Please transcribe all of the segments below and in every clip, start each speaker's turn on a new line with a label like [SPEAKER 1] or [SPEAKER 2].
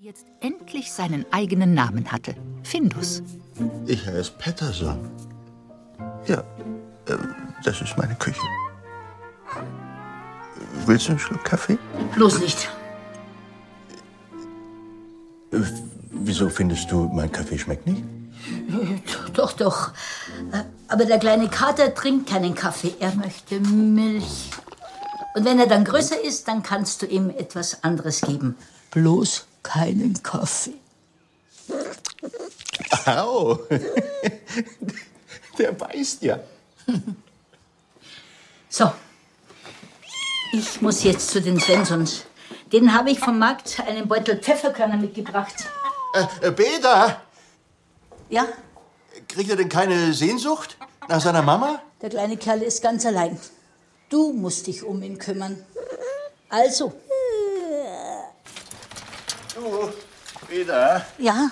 [SPEAKER 1] jetzt endlich seinen eigenen Namen hatte. Findus.
[SPEAKER 2] Ich heiße Petterson. Ja, das ist meine Küche. Willst du einen Schluck Kaffee?
[SPEAKER 3] Bloß nicht.
[SPEAKER 2] Wieso findest du, mein Kaffee schmeckt nicht?
[SPEAKER 3] Doch, doch. Aber der kleine Kater trinkt keinen Kaffee. Er möchte Milch. Und wenn er dann größer ist, dann kannst du ihm etwas anderes geben. Bloß keinen Kaffee.
[SPEAKER 2] Au! Der beißt ja.
[SPEAKER 3] So. Ich muss jetzt zu den Svenssons. Denen habe ich vom Markt einen Beutel Pfefferkörner mitgebracht.
[SPEAKER 2] Peter!
[SPEAKER 3] Ja?
[SPEAKER 2] Kriegt er denn keine Sehnsucht nach seiner Mama?
[SPEAKER 3] Der kleine Kerl ist ganz allein. Du musst dich um ihn kümmern. Also.
[SPEAKER 2] Du, Peter?
[SPEAKER 3] Ja?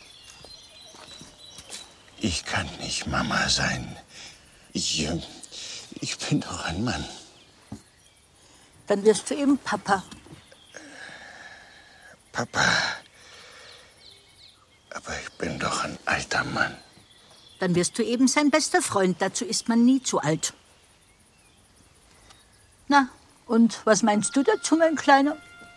[SPEAKER 2] Ich kann nicht Mama sein. Ich bin doch ein Mann.
[SPEAKER 3] Dann wirst du eben Papa.
[SPEAKER 2] Papa. Aber ich bin doch ein alter Mann.
[SPEAKER 3] Dann wirst du eben sein bester Freund. Dazu ist man nie zu alt. Na, und was meinst du dazu, mein Kleiner?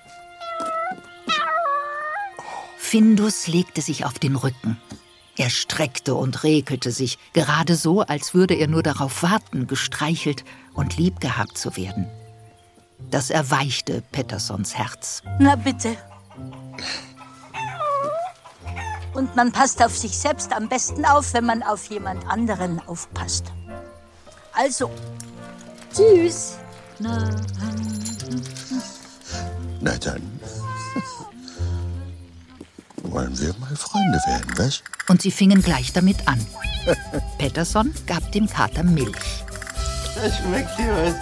[SPEAKER 1] Findus legte sich auf den Rücken. Er streckte und regelte sich, gerade so, als würde er nur darauf warten, gestreichelt und lieb gehabt zu werden. Das erweichte Pettersons Herz.
[SPEAKER 3] Na bitte. Und man passt auf sich selbst am besten auf, wenn man auf jemand anderen aufpasst. Also, tschüss.
[SPEAKER 2] Na dann. Wollen wir mal Freunde werden, was?
[SPEAKER 1] Und sie fingen gleich damit an. Petterson gab dem Kater Milch.
[SPEAKER 2] Das schmeckt dir was.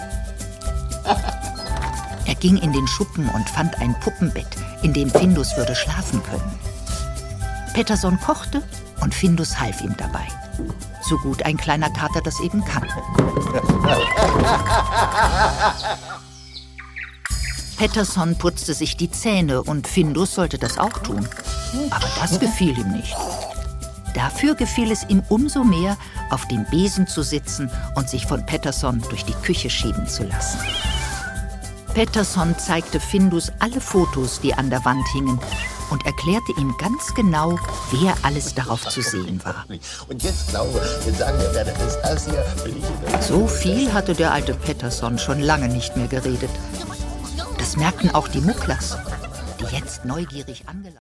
[SPEAKER 1] Er ging in den Schuppen und fand ein Puppenbett, in dem Findus würde schlafen können. Petterson kochte und Findus half ihm dabei. So gut ein kleiner Kater das eben kann. Petterson putzte sich die Zähne und Findus sollte das auch tun. Aber das gefiel ihm nicht. Dafür gefiel es ihm umso mehr, auf dem Besen zu sitzen und sich von Petterson durch die Küche schieben zu lassen. Petterson zeigte Findus alle Fotos, die an der Wand hingen, und erklärte ihm ganz genau, wer alles darauf zu sehen war.
[SPEAKER 2] Und jetzt glaube, jetzt sagen wir, wer das ist. Das hier bin ich.
[SPEAKER 1] So viel hatte der alte Petterson schon lange nicht mehr geredet. Das merkten auch die Mucklers, die jetzt neugierig angelaufen